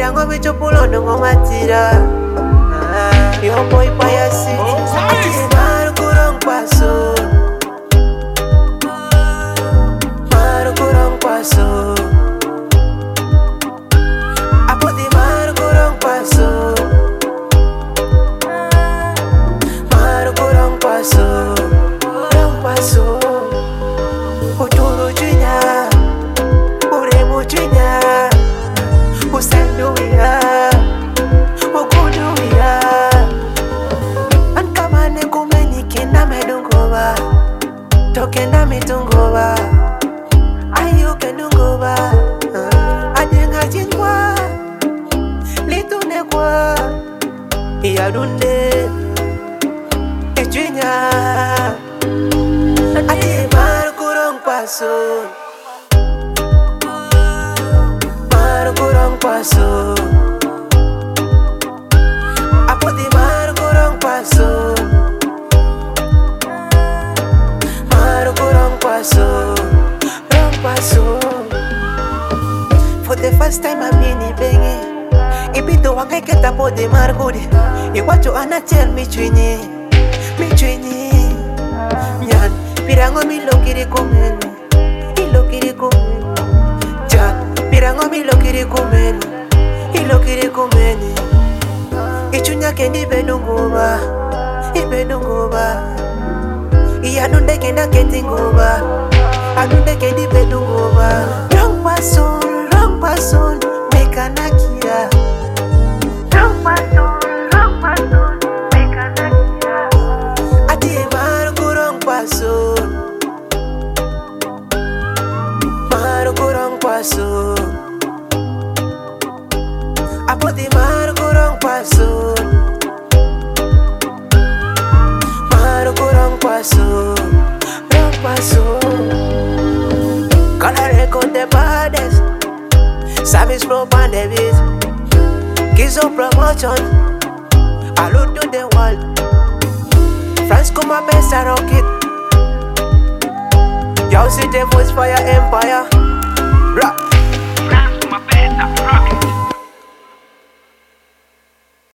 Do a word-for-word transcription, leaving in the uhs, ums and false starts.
Pirango bicho pulo no matira. Yo boy payasi. Maru kurang paso. Maru kurang paso. Apo di maru kurang paso. Maru kurang paso. Kurang paso. Uturu junya. Uremu junya. Usandu ya. Ogudu ya. Ankamane kumeni kenda medungoba. Tokenda mitungoba. Ayo kendungoba. Ajenga jingwa. Litune kwa. Iyadunde. Ijunya. Ati maru kurang paso. Maru kurang paso. Apo di maru kurang paso. Maru kurang paso. Kurang paso. For the first time I'm in Ibengi. Ibito wangai keta po di margudi. Iwacho anachel mi chwinyi. Mi chwinyi. Nyan pirango mi lokiri kumeni. Ilokiri kumeni. Chat pirango mi lokiri kumeni. Ilokiri kumeni. Ichunya kendi bedungoba. Ibedungoba. Iyadunde kenda ketingoba. Adunde kendi bedungoba. Wrong person, wrong person. Mekanakia. Wrong person, wrong person. Mekanakia. Ati maru kurang paso. Maru kurang paso. Apo di maru kurang paso. Maru kurang paso. Kurang paso. Gonna record the baddest. Sammy's Pro on the beat. Gizo promotion. Allude to the world. France come my best I rock it. Y'all see the voice for your empire. Rock. France come my best I rock it.